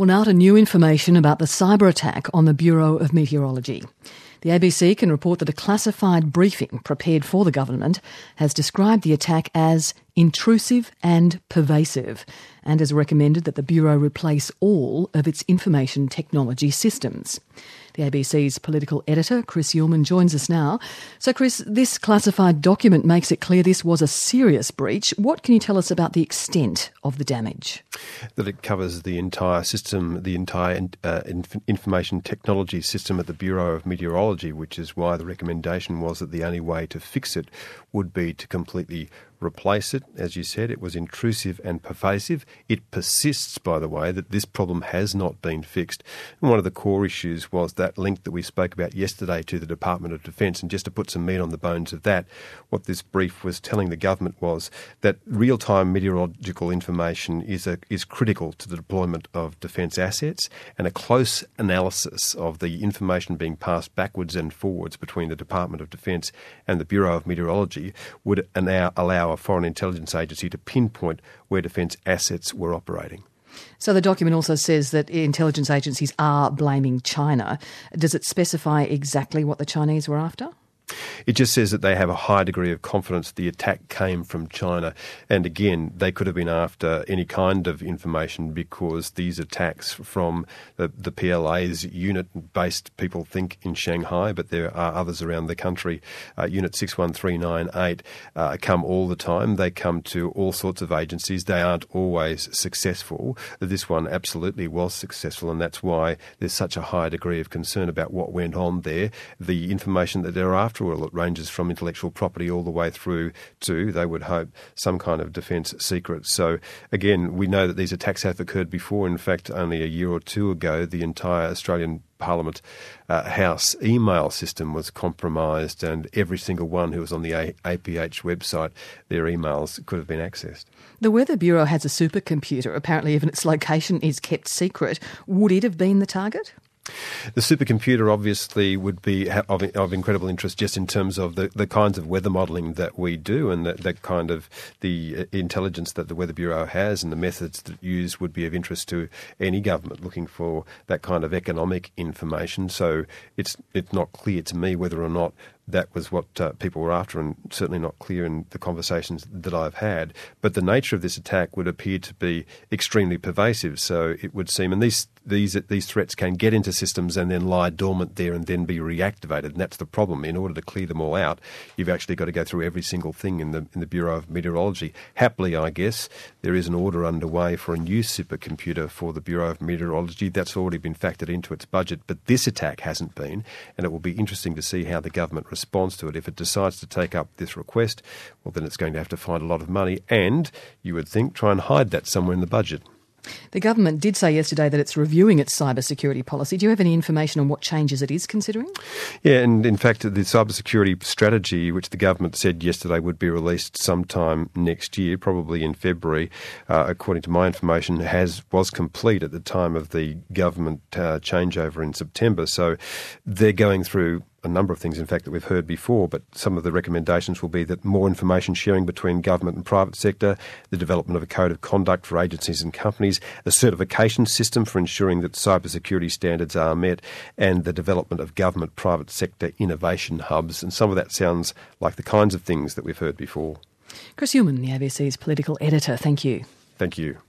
Well, now to new information about the cyber attack on the Bureau of Meteorology. The ABC can report that a classified briefing prepared for the government has described the attack as intrusive and pervasive and has recommended that the Bureau replace all of its information technology systems. The ABC's political editor, Chris Uhlmann, joins us now. So, Chris, this classified document makes it clear this was a serious breach. What can you tell us about the extent of the damage? That it covers the entire system, the entire information technology system at the Bureau of Meteorology, which is why the recommendation was that the only way to fix it would be to completely replace it. As you said, it was intrusive and pervasive. It persists, by the way, that this problem has not been fixed. And one of the core issues was that link that we spoke about yesterday to the Department of Defence. And just to put some meat on the bones of that, what this brief was telling the government was that real-time meteorological information is critical to the deployment of defence assets, and a close analysis of the information being passed backwards and forwards between the Department of Defence and the Bureau of Meteorology would allow a foreign intelligence agency to pinpoint where defence assets were operating. So the document also says that intelligence agencies are blaming China. Does it specify exactly what the Chinese were after? It just says that they have a high degree of confidence the attack came from China. And again, they could have been after any kind of information because these attacks from the PLA's unit based, people think, in Shanghai, but there are others around the country. Unit 61398 come all the time. They come to all sorts of agencies. They aren't always successful. This one absolutely was successful, and that's why there's such a high degree of concern about what went on there. The information that they're after, well, it ranges from intellectual property all the way through to, they would hope, some kind of defence secret. So again, we know that these attacks have occurred before. In fact, only a year or two ago, the entire Australian Parliament House email system was compromised, and every single one who was on the APH website, their emails could have been accessed. The Weather Bureau has a supercomputer. Apparently even its location is kept secret. Would it have been the target? The supercomputer obviously would be of incredible interest just in terms of the kinds of weather modelling that we do, and that kind of the intelligence that the Weather Bureau has and the methods that used would be of interest to any government looking for that kind of economic information. So it's not clear to me whether or not that was what people were after, and certainly not clear in the conversations that I've had. But the nature of this attack would appear to be extremely pervasive. So it would seem, and these threats can get into systems and then lie dormant there and then be reactivated. And that's the problem. In order to clear them all out, you've actually got to go through every single thing in the Bureau of Meteorology. Happily, I guess, there is an order underway for a new supercomputer for the Bureau of Meteorology. That's already been factored into its budget, but this attack hasn't been, and it will be interesting to see how the government responds to it. If it decides to take up this request, well, then it's going to have to find a lot of money, and you would think try and hide that somewhere in the budget. The government did say yesterday that it's reviewing its cybersecurity policy. Do you have any information on what changes it is considering? Yeah, and in fact, the cybersecurity strategy, which the government said yesterday would be released sometime next year, probably in February, according to my information, was complete at the time of the government changeover in September. So they're going through a number of things, in fact, that we've heard before, but some of the recommendations will be that more information sharing between government and private sector, the development of a code of conduct for agencies and companies, a certification system for ensuring that cybersecurity standards are met, and the development of government-private sector innovation hubs. And some of that sounds like the kinds of things that we've heard before. Chris Uhlmann, the ABC's political editor. Thank you. Thank you.